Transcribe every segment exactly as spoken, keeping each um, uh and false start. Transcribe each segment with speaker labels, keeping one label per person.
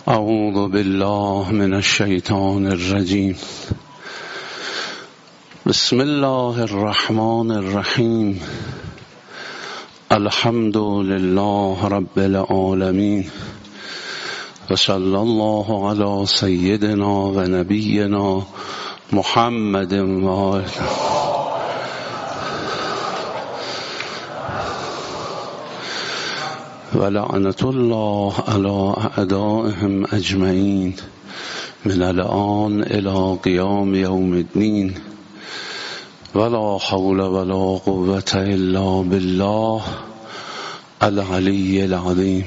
Speaker 1: اعوذ بالله من الشیطان الرجیم. بسم الله الرحمن الرحیم. الحمد لله رب العالمین و صلی الله علی سیدنا و نبینا محمد و آله و لعنت الله علی اعدائهم اجمعین من الآن الی قیام یوم الدین ولا حول ولا قوة الا بالله العلی العظیم.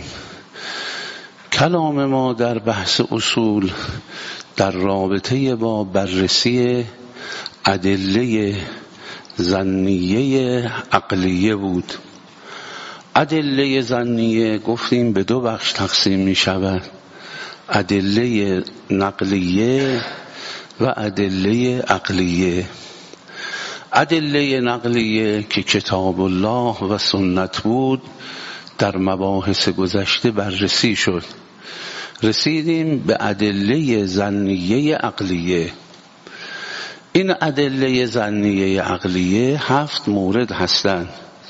Speaker 1: کلام ما در بحث اصول در رابطه با بررسی ادله ظنیه عقلیه بود. ادله ظنیه گفتیم به دو بخش تقسیم می شود: ادله نقلیه و ادله عقلیه. ادله نقلیه که کتاب الله و سنت بود در مباحث گذشته بررسی شد. رسیدیم به ادله ظنیه عقلیه. این ادله ظنیه عقلیه هفت مورد هستند.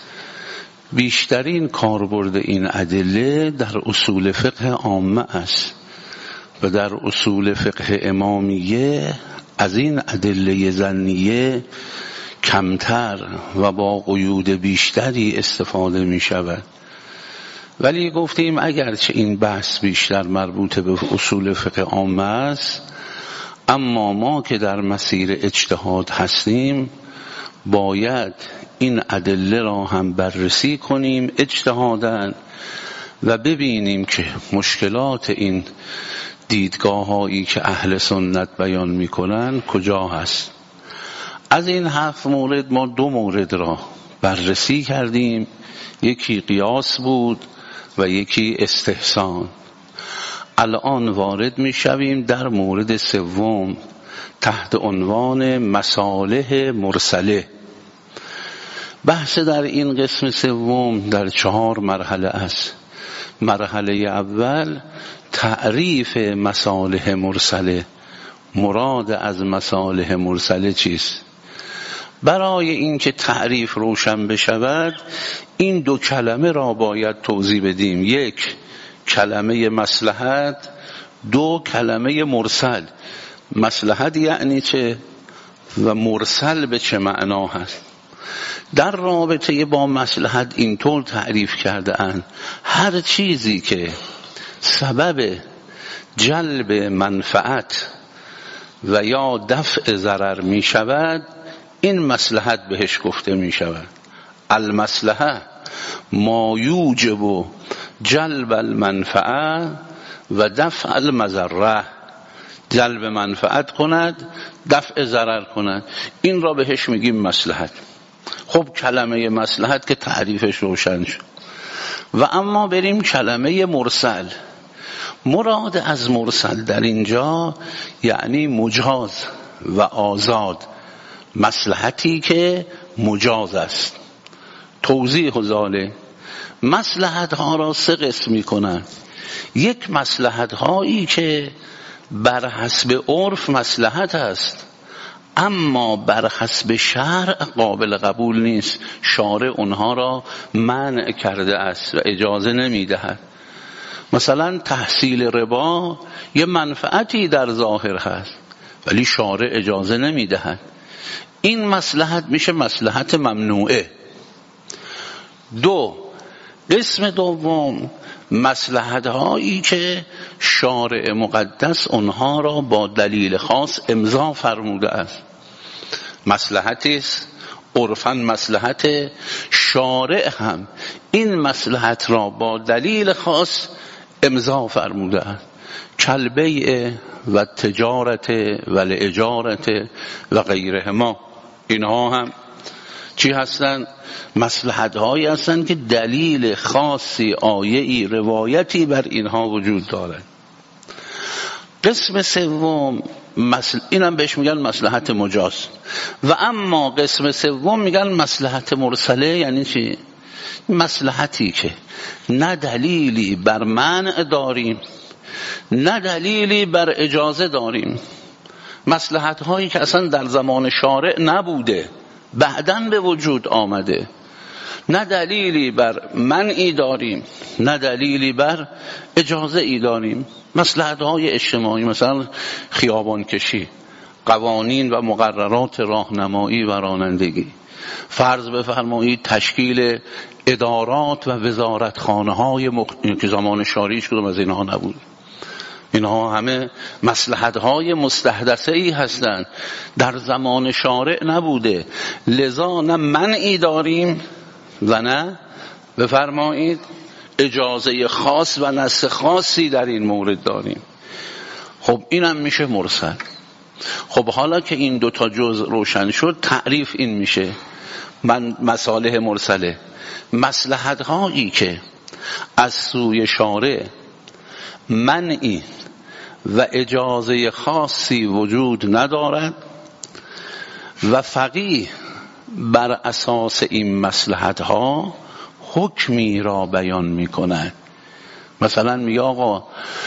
Speaker 1: بیشترین کاربرد این ادله در اصول فقه عامه است و در اصول فقه امامیه از این ادله ظنیه کمتر و با قیود بیشتری استفاده می شود. ولی گفتیم اگرچه این بحث بیشتر مربوط به اصول فقه عامه است، اما ما که در مسیر اجتهاد هستیم باید این ادله را هم بررسی کنیم اجتهاداً و ببینیم که مشکلات این دیدگاه هایی که اهل سنت بیان می کنن کجا هست. از این هفت مورد ما دو مورد را بررسی کردیم، یکی قیاس بود و یکی استحسان. الان وارد می شویم در مورد سوم تحت عنوان مصالح مرسله. بحث در این قسم سوم در چهار مرحله است. مرحله اول تعریف مصالح مرسله. مراد از مصالح مرسله چیست؟ برای اینکه تعریف روشن بشود این دو کلمه را باید توضیح بدیم: یک کلمه مصلحت، دو کلمه مرسل. مصلحت یعنی چه و مرسل به چه معنا هست؟ در رابطه با مصلحت اینطور تعریف کرده اند: هر چیزی که سبب جلب منفعت و یا دفع ضرر می شود این مصلحت بهش گفته می شود. المصلحه ما یوجب جلب المنفعه و دفع المضره. جلب منفعت کند، دفع ضرر کند، این را بهش میگیم مصلحت. خب کلمه مصلحت که تعریفش روشن شد. و اما بریم کلمه مرسل. مراد از مرسل در اینجا یعنی مجاز و آزاد، مصلحتی که مجاز است. توضیح ذالک: مصلحت ها را سه قسم می کنند. یک مصلحت هایی که بر حسب عرف مصلحت است اما بر حسب شرع قابل قبول نیست، شارع اونها را منع کرده است و اجازه نمی دهد. مثلا تحصیل ربا یه منفعتی در ظاهر هست ولی شارع اجازه نمی دهد. این مصلحت میشه مصلحت ممنوعه. دو قسم دوم مصلحت هایی که شارع مقدس اونها را با دلیل خاص امضا فرموده است. مصلحتی است عرفاً مصلحت، شارع هم این مصلحت را با دلیل خاص امضا فرموده است. کالبیع و تجارت و الاجارت و غیرهما. اینها هم چی هستند؟ مصلحت هایی هستند که دلیل خاصی، آیه‌ای، روایتی بر اینها وجود دارد. قسم سوم مسل... اینم بهش میگن مصلحت مجاز. و اما قسم سوم میگن مصلحت مرسله. یعنی چی؟ مصلحتی که نه دلیلی بر منع داریم نه دلیلی بر اجازه داریم. مصلحت هایی که اصلا در زمان شارع نبوده بعداً به وجود آمده. نه دلیلی بر منعی داریم نه دلیلی بر اجازه ای داریم. مصلحت های اجتماعی، مثلا خیابان کشی، قوانین و مقررات راهنمایی و رانندگی، فرض بفرمایید تشکیل ادارات و وزارتخانه های مخ... که زمان شارع هیچ کدوم از اینها نبود. اینها همه مصلحت های مستحدثه ای هستند، در زمان شارع نبوده. لذا نه منعی داریم و نه بفرمایید اجازه خاص و نص خاصی در این مورد داریم. خب اینم میشه مرسل. خب حالا که این دوتا جزء روشن شد، تعریف این میشه من مصالح مرسله: مصلحت هایی که از سوی شارع منعی و اجازه خاصی وجود ندارد و فقیه بر اساس این مصلحت ها حکمی را بیان می کند. مثلا میگه آقا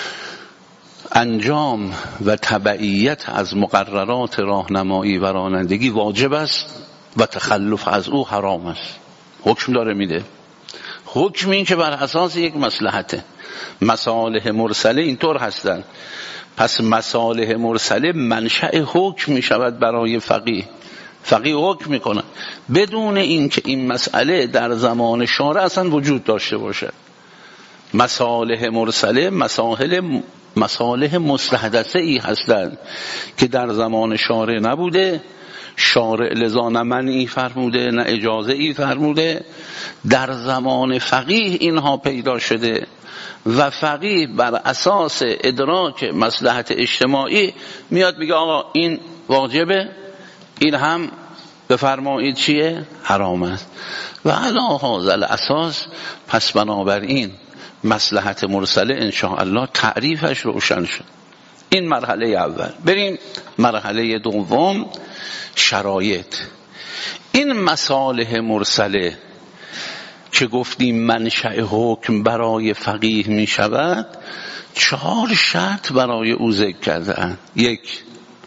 Speaker 1: انجام و تبعیت از مقررات راهنمایی و رانندگی واجب است و تخلف از او حرام است. حکم داره میده. حکم این که بر اساس یک مصلحته. مصالح مرسله اینطور هستند. پس مصالح مرسله منشأ حکم می شود برای فقیه. فقیه حکم می کنه بدون این که این مسئله در زمان شارع اصلا وجود داشته باشد. مصالح مرسله مصالح مصالح مستحدثه ای هستند که در زمان شارع نبوده، شارع لذا نه منعی فرموده نه اجازه ای فرموده، در زمان فقیه اینها پیدا شده و فقیه بر اساس ادراک مصلحت اجتماعی میاد میگه آقا این واجبه، این هم بفرمایید چیه؟ حرام است. و علی هذا الاساس پس بنابراین مصلحت مرسله انشاءالله تعریفش روشن شد. این مرحله اول. بریم مرحله دوم، شرایط. این مصالح مرسله که گفتیم منشأ حکم برای فقیه می شود، چهار شرط برای او ذکر کردن. یک،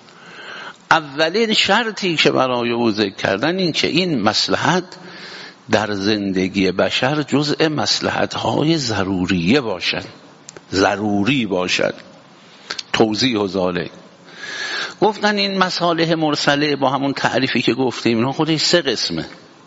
Speaker 1: اولین شرطی که برای او ذکر کردن این که این مصلحت در زندگی بشر جزء مصلحت‌های ضروریه باشد، ضروری باشد. توضیح و ذالک. گفتن این مصالح مرسله با همون تعریفی که گفتیم اینا خودش سه قسمه.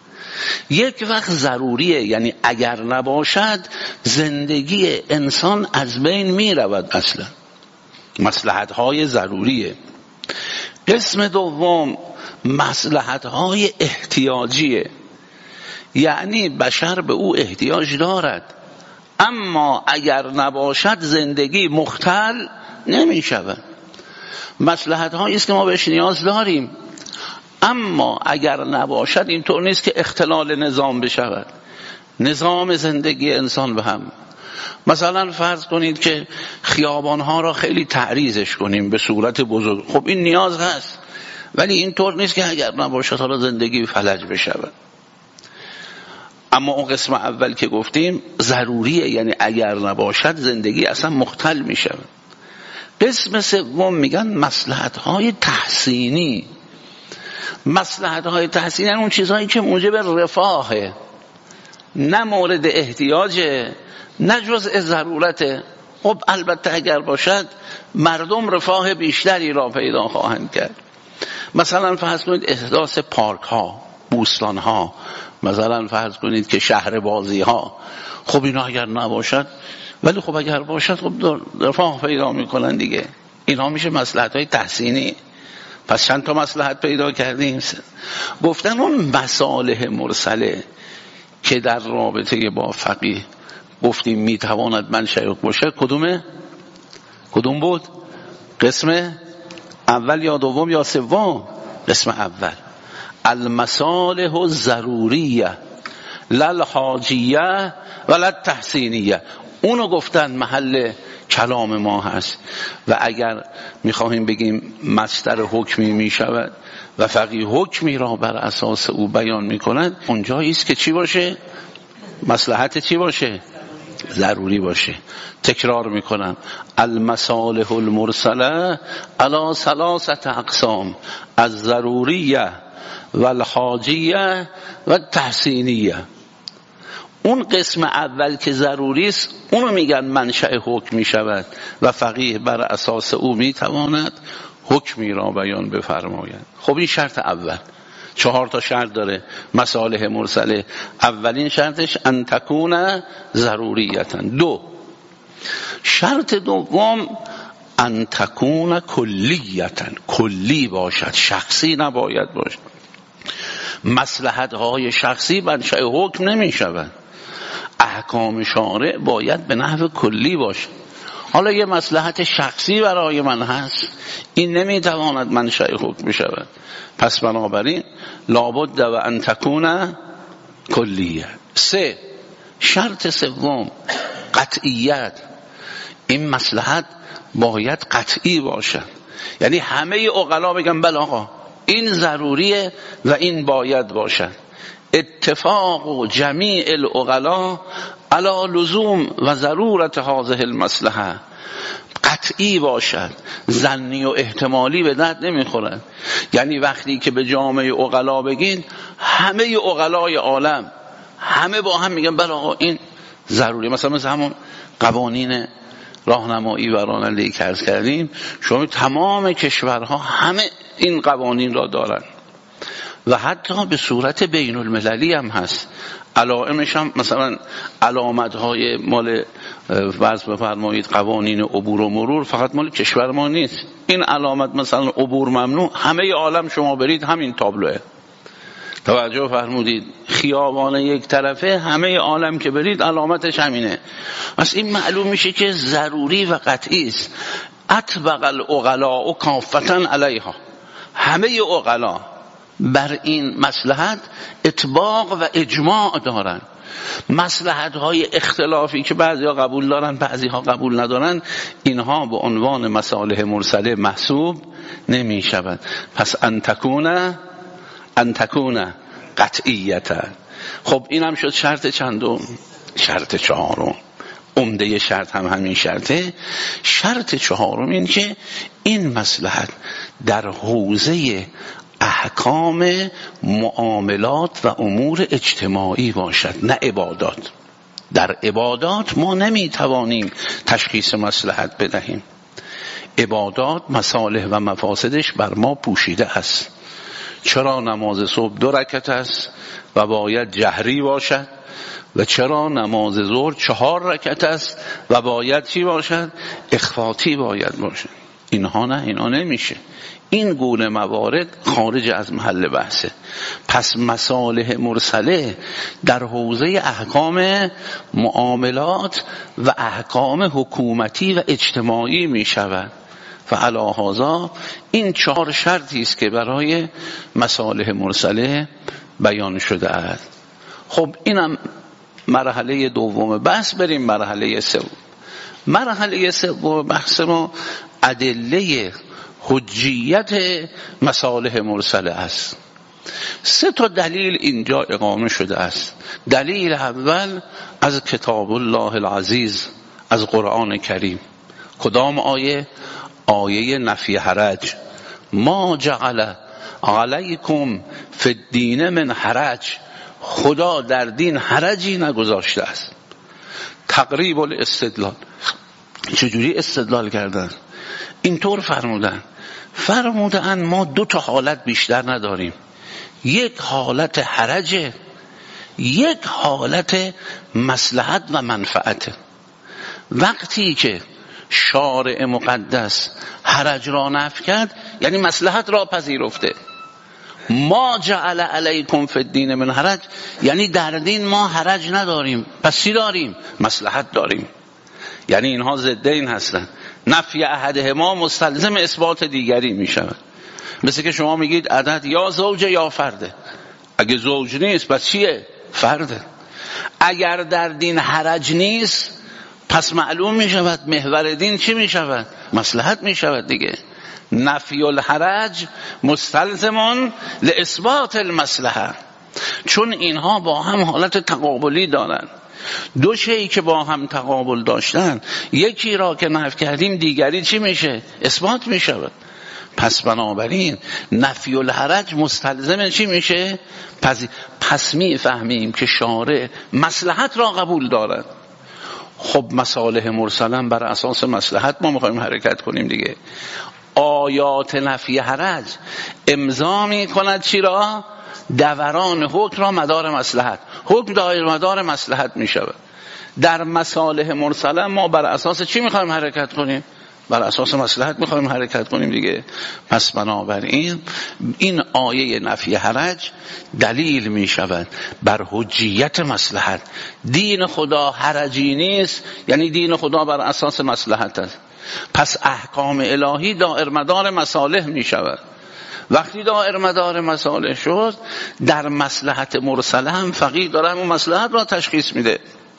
Speaker 1: یک وقت ضروریه، یعنی اگر نباشد زندگی انسان از بین می رود، اصلا مصلحت‌های ضروریه. قسم دوم مصلحت‌های احتیاجیه، یعنی بشر به او احتیاج دارد، اما اگر نباشد زندگی مختل نمی شود. مصلحت‌هایی است که ما بهش نیاز داریم، اما اگر نباشد اینطور نیست که اختلال نظام بشود، نظام زندگی انسان به هم. مثلا فرض کنید که خیابانها را خیلی تعریضش کنیم به صورت بزرگ، خب این نیاز هست، ولی اینطور نیست که اگر نباشد حالا زندگی فلج بشود. اما اون قسم اول که گفتیم ضروریه، یعنی اگر نباشد زندگی اصلا مختل می شود. قسم سوم میگن مصلحت‌های تحسینی. مصلحت‌های تحسینی یعنی اون چیزهایی که موجب رفاهه، نه مورد احتیاجه، نه جزء ضرورته. خب البته اگر باشد مردم رفاه بیشتری را پیدا خواهند کرد. مثلا فرض کنید احداث پارک ها، بوستان ها، مثلا فرض کنید که شهر بازی ها، خب اینا اگر نباشد، ولی خب اگر باشد خب رفاه پیدا میکنن دیگه. اینا میشه مصلحت های تحسینی. پس چند تا مصلحت پیدا کردیم. گفتن اون مصالح مرسله که در رابطه با فقیه گفتیم میتواند منشأ باشه، کدومه؟ کدوم بود؟ قسم اول یا دوم یا سوم؟ قسم اول. المصالح الضروریه لا الحاجیه ولا التحسینیه. اونو گفتن محل کلام ما هست. و اگر میخواهیم بگیم مصدر حکمی میشود و فقیه حکمی را بر اساس او بیان میکند، اونجایی است که چی باشه؟ مصلحت چی باشه؟ ضروری باشه. تکرار میکنم، المصالح المرسله علی ثلاثه اقسام، از ضروریه و الحاجیه و تحسینیه. اون قسم اول که ضروری است اونو میگن منشأ حکم میشود و فقیه بر اساس او میتواند حکمی را بیان بفرماید. خب این شرط اول. چهار تا شرط داره مصالح مرسله. اولین شرطش ان تکون ضروریتا. دو، شرط دوم ان تکون کلیتا، کلی باشد، شخصی نباید باشد. مصلحت های شخصی منشأ حکم نمی شود. احکام شارع باید به نحو کلی باشه. حالا یه مصلحت شخصی برای من هست، این نمیتواند منشأ حکم شود. پس بنابراین لابد و ان تکون کلیه. سه، شرط سوم قطعیت. این مصلحت باید قطعی باشد، یعنی همه عقلا بگن بله آقا این ضروریه و این باید باشد. اتفاق جمیع العقلا علی لزوم و ضرورت هذه المصلحه، قطعی باشد، ظنی و احتمالی به درد نمیخورد. یعنی وقتی که به جامعه عقلا بگین، همه عقلای عالم همه با هم میگن بله آقا این ضروری. مثلا مثل همون قوانین راهنمایی و رانندگی که عرض کردیم، شما تمام کشورها همه این قوانین را دارن و حتی به صورت بین المللی هم هست. علائمش هم مثلا علامت های مال فرض بفرمایید قوانین عبور و مرور فقط مال کشور ما نیست. این علامت مثلا عبور ممنوع همه عالم شما برید همین تابلوه. توجه فرمودید؟ خیابان یک طرفه همه عالم که برید علامتش همینه. پس این معلوم میشه که ضروری و قطعی است. اطبق العقلاء کافتا علیها، همه عقلا بر این مصلحت اطباق و اجماع دارن. مصلحت های اختلافی که بعضی ها قبول دارن بعضی ها قبول ندارن، اینها به عنوان مصالح مرسله محسوب نمی شود. پس ان تکون ان تکون قطعیتا. خب این هم شد شرط چندم؟ شرط چهارم. عمده شرط هم همین شرطه. شرط چهارم این که این مصلحت در حوزه احکام معاملات و امور اجتماعی باشد، نه عبادات. در عبادات ما نمیتوانیم تشخیص مصلحت بدهیم. عبادات مصالح و مفاسدش بر ما پوشیده است. چرا نماز صبح دو رکعت است و باید جهری باشد و چرا نماز ظهر چهار رکعت است و باید چی باشد؟ اخفاتی باید باشد. اینها نه، اینها نمیشه. این گونه موارد خارج از محل بحثه. پس مصالح مرسله در حوزه احکام معاملات و احکام حکومتی و اجتماعی می شود. فعلی هذا این چهار شرطی است که برای مصالح مرسله بیان شده است. خب اینم مرحله دوم بحث. بریم مرحله سوم. مرحله سوم بحث ما ادله حجیت مصالح مرسله است. سه تا دلیل اینجا اقامه شده است. دلیل اول از کتاب الله العزیز، از قرآن کریم. کدام آیه؟ آیه نفی حرج. ما جعل علیکم فی الدین من حرج، خدا در دین حرجی نگذاشته است. تقریب الاستدلال. چجوری استدلال کردن؟ اینطور فرمودن فرمودن ما دو تا حالت بیشتر نداریم. یک حالت حرجه، یک حالت مصلحت و منفعته. وقتی که شارع مقدس حرج را نفی کرد یعنی مصلحت را پذیرفته. ما جعل علیکم فی الدین من حرج یعنی در دین ما حرج نداریم. پس چی داریم؟ مصلحت داریم. یعنی اینها ضدین هستند. نفی احدهما مستلزم اثبات دیگری می شود. مثل که شما میگید عدد یا زوجه یا فرده. اگه زوج نیست پس چیه؟ فرده. اگر در دین حرج نیست پس معلوم می شود محور دین چی می شود؟ مصلحت می شود دیگه. نفی الحرج مستلزمون لاثبات المصلحه. چون اینها با هم حالت تقابلی دارن. دو شیئی که با هم تقابل داشتن، یکی را که نفی کردیم دیگری چی میشه؟ اثبات میشه. پس بنابراین نفی الحرج مستلزم چی میشه؟ پس, پس میفهمیم که شارع مصلحت را قبول دارد. خب مصالح مرسلا بر اساس مصلحت ما میخوایم حرکت کنیم دیگه. آیات نفی حرج امضا میکند چی را؟ دوران حکم را مدار مصلحت. حکم دایر مدار مصلحت میشود. در مصالح مرسلا ما بر اساس چی میخوایم حرکت کنیم؟ بر اساس مصلحت میخوایم حرکت کنیم دیگه. پس بنابراین این آیه نفی حرج دلیل میشود بر حجیت مصلحت. دین خدا حرجی نیست، یعنی دین خدا بر اساس مصلحت است. پس احکام الهی دائر مدار مصالح میشود. وقتی دائر مدار مصالح شد، در مصلحت مرسله هم فقیه داره همون مصلحت را تشخیص میده.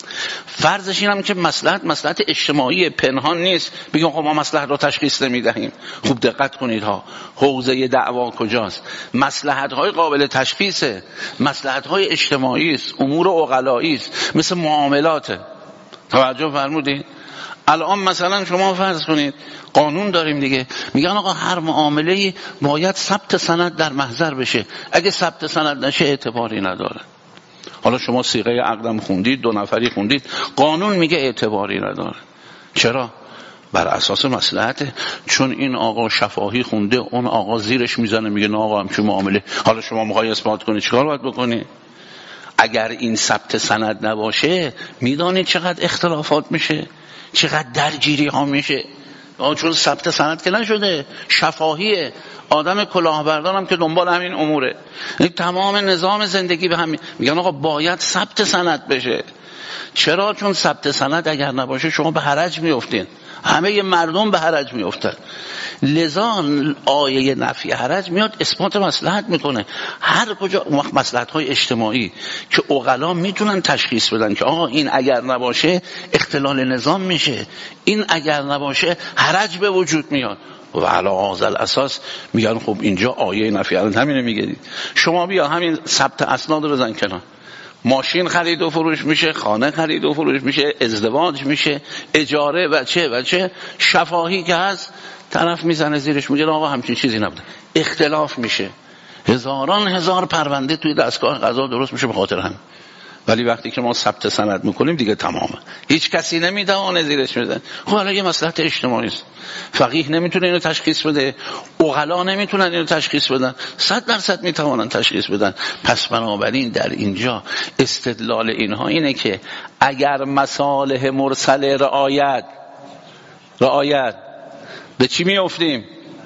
Speaker 1: فرضش این هم که مصلحت مصلحت اجتماعی پنهان نیست، بگیم خب ما مصلحت را تشخیص نمیدهیم. خوب دقت کنید ها، حوزه دعوا کجاست؟ مصلحت های قابل تشخیصه، مصلحت های اجتماعی است، امور عقلایی است، مثل معاملات. توجه فرمودید؟ الان مثلا شما فرض کنید قانون داریم دیگه، میگن آقا هر معامله‌ای باید ثبت سند در محضر بشه، اگه ثبت سند نشه اعتباری نداره. حالا شما صیغه عقدم خوندید، دو نفری خوندید، قانون میگه اعتباری نداره. چرا؟ بر اساس مصلحته. چون این آقا شفاهی خونده، اون آقا زیرش میزنه میگه نه آقا همچین معامله. حالا شما میخوای اثبات کنی، چیکار باید بکنی؟ اگر این ثبت سند نباشه میدانید چقدر اختلافات میشه، چقدر درگیری ها میشه. چون ثبت سند که نشده، شفاهیه، آدم کلاهبردارم که دنبال همین اموره. تمام نظام زندگی به همین میگن آقا باید ثبت سند بشه. چرا؟ چون ثبت سند اگر نباشه شما به حرج میافتین، همه مردم به حرج میافتن. لذا آیه نفی حرج میاد اثبات مصلحت میکنه. هر کجا مصلحت های اجتماعی که عقلا میتونن تشخیص بدن که آقا این اگر نباشه اختلال نظام میشه، این اگر نباشه حرج به وجود میاد، و علی هذا الاساس میگن خب اینجا آیه نفی حرج همینه میگه. شما بیا همین ثبت اسناد رو بزن کنار، ماشین خرید و فروش میشه، خانه خرید و فروش میشه، ازدواج میشه، اجاره و چه و چه، شفاهی که هست طرف میزنه زیرش میگه آقا همچین چیزی نبوده، اختلاف میشه، هزاران هزار پرونده توی دستگاه قضا درست میشه به خاطر هم. ولی وقتی که ما ثبت سند میکنیم دیگه تمامه، هیچ کسی نمیدونه زیرش میزنه. خب حالا یه مصلحت اجتماعی است، فقیه نمیتونه اینو تشخیص بده، عقلا نمیتونن اینو تشخیص بدن، صد درصد میتوانن تشخیص بدن. پس بنابراین در اینجا استدلال اینها اینه که اگر مصالح مرسله رعایت رعایت به چی میافتیم؟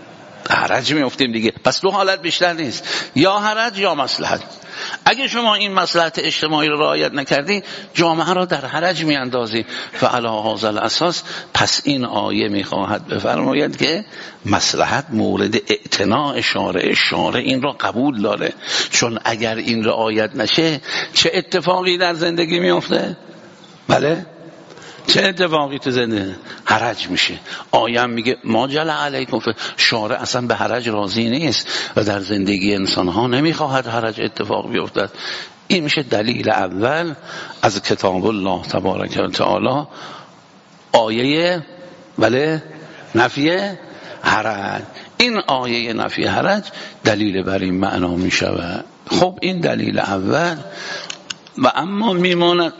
Speaker 1: حرج میافتیم دیگه. پس دو حالت بیشتر نیست، یا حرج یا مصلحت. اگه شما این مصلحت اجتماعی رو رعایت نکردی، جامعه را در حرج میاندازی. فعلی هذا الاساس پس این آیه میخواهد بفرماید که مصلحت مورد اعتناء شارع، شارع این را قبول داره. چون اگر این رعایت نشه چه اتفاقی در زندگی میفته؟ بله، چه اتفاقی تو زندگی؟ حرج میشه. آیه میگه ما جل علیکم، شارع اصلا به حرج راضی نیست و در زندگی انسان ها نمیخواهد حرج اتفاق بیفتد. این میشه دلیل اول از کتاب الله تبارک و تعالی، آیه بله نفی حرج. این آیه نفی حرج دلیل بر این معنا میشود. خب این دلیل اول. و اما میماند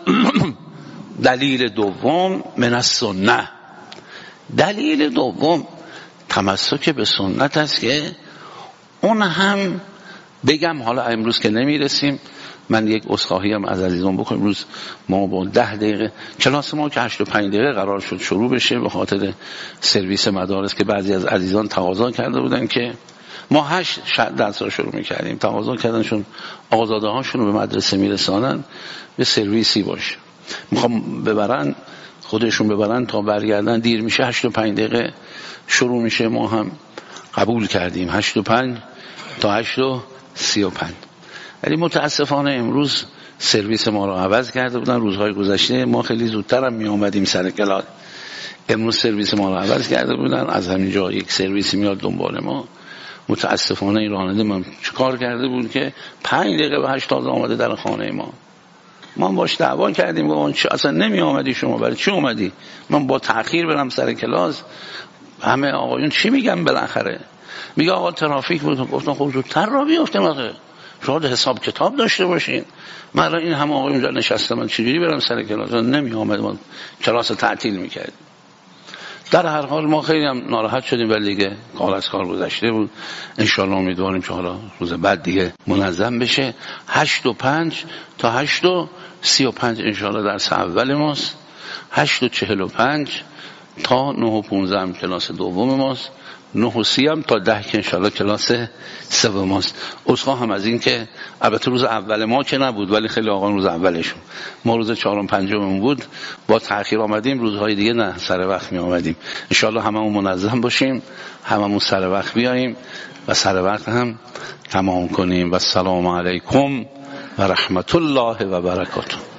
Speaker 1: دلیل دوم من السنه. دلیل دوم تمسک به سنت است که اون هم بگم، حالا امروز که نمیرسیم، من یک عذرخواهی هم از عزیزان بکنم. امروز ما با ده دقیقه، کلاس ما که هشت و پنج دقیقه قرار شد شروع بشه به خاطر سرویس مدارس که بعضی از عزیزان تقاضا کرده بودن که ما هشت درس رو شروع میکردیم، تقاضا کردن چون آقازاده هاشون رو به مدرسه میرسانن به سرویسی باشه، میخوام ببرن خودشون ببرن تا برگردن دیر میشه، هشت و پنج دقیقه شروع میشه. ما هم قبول کردیم هشت و پنج تا هشت و سی و پنج. ولی متاسفانه امروز سرویس ما رو عوض کرده بودن. روزهای گذشته ما خیلی زودتر هم می آمدیم سر کلاس، امروز سرویس ما رو عوض کرده بودن. از همین جا یک سرویسی میاد دنبال ما. متاسفانه این راننده من چیکار کرده بود که پنج دقیقه به هشت تازه آمده در خانه ما. ما باش دعوا کردیم، گفتم چه اصلا نمی آمدی شما، برای چی اومدی؟ من با تأخیر برم سر کلاس. همه آقایون چی میگن بالاخره؟ میگه آقا ترافیک بود. گفتم خب زودتر را بیافتیم، آخه شاید حساب کتاب داشته باشین. من این همه آقایون اونجا نشستم، من چجوری برم سر کلاس؟ نمی آمد، من کلاس تعطیل میکردیم. در هر حال ما خیلی هم ناراحت شدیم، ولی دیگه کار از کار گذشته بود. انشالله امیدواریم که حالا روز بعد دیگه منظم بشه. هشت و پنج تا هشت و سی و پنج انشالله درس اول ماست. هشت و چهل و پنج تا نه و پونزه هم کلاس دوم ماست. نه و سی هم تا ده که انشالله کلاس سوم ماست. عذرخواهم هم از این که البته روز اول ما که نبود، ولی خیلی آقایون روز اولشون، ما روز چهارم پنجم بود، با تأخیر آمدیم. روزهای دیگه نه سر وقت می آمدیم. انشالله هممون منظم باشیم، هممون سر وقت بیاییم و سر وقت هم تمام کنیم. و السلام علیکم و رحمت الله و برکاته.